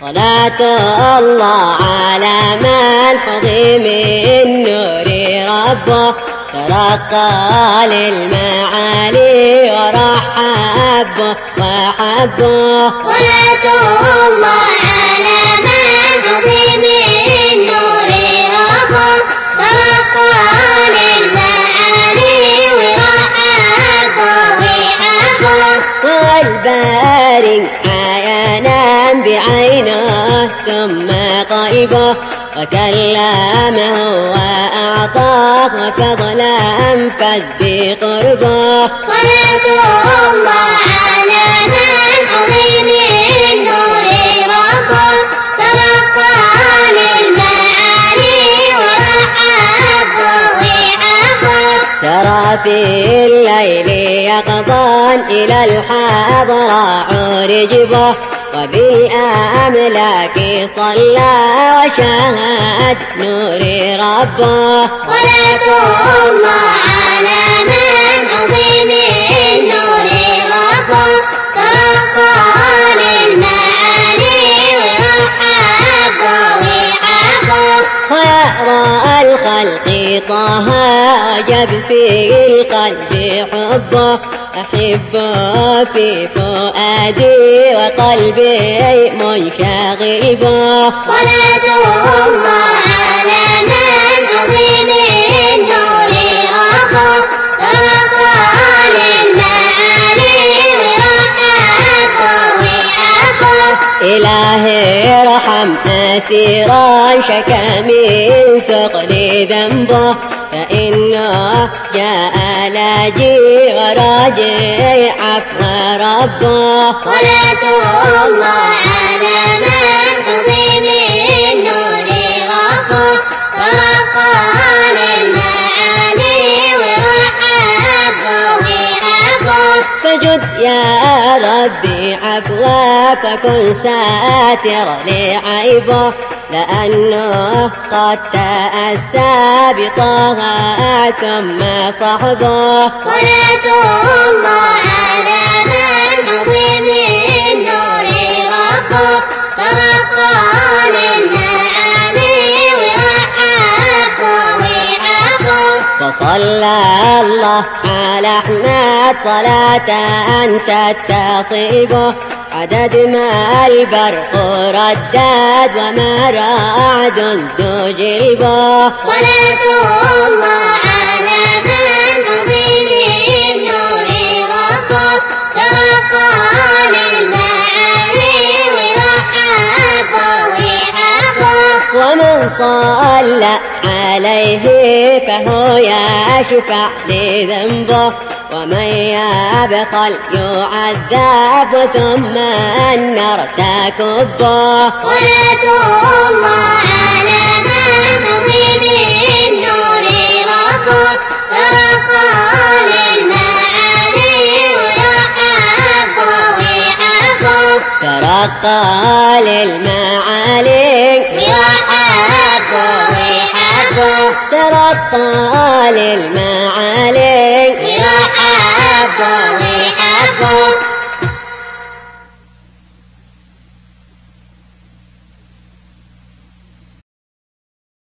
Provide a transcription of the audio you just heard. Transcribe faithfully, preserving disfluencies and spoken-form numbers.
صلاة الله على من حظي من نور ربه ترقى للمعالي ورحبه وحبه. صلاة الله على من حظي من نور ربه ترقى للمعالي ورحبه وحبه. والباري عيانا بعينه ثم غيبه وكلمه وأعطاه وفضلا فاز بقربه. صلاة الله على من حظي من نور ربه ترقى للمعالي ورحبه وحبه. سرى في الليل يقظان إلى الحضراء عرجبه وبالأملاك صلى وشاهد نور ربه. صلاة الله على من حظي من نور ربه ترقى للمعالي ورحبه وحبه. خير الخلق طه وجب في القلب حبه أحبه في فؤادي وقلبي منشغبه. صلاة الله على من حظي من نور ربه ترقى للمعالي ورحبه وحبه. إلهي ارحم أسيرا شكا من ثقل ذنبه فإنه جاء لاجي وراجي عفو ربه. صلاة الله على من حظي من نور ربه ترقى للمعالي ورحبه وحبه. فجد يا ربي عفوا فكن ساتر لعيبه لأنه قد تأسى بطه ثم صحبه. صلاة الله على من حظي من نور ربه ترقى للمعالي ورحبه وحبه. فصلى الله على أحمد صلاة تتصيبه عدد ما البرق ردد وما رعد زجيبه. صلاة الله على من حظي من نور ربه ترقى للمعالي ورحبه وحبه. ومن صلى عليه فهو يشفع لذنبه ومن يبخل يعذب ثم النار تكبه. صلاة الله على من حظي من نور ربه ترقى للمعالي ورحبه وحبه. ترقى للمعالي ورحبه وحبه. ترقى للمعالي ورحبه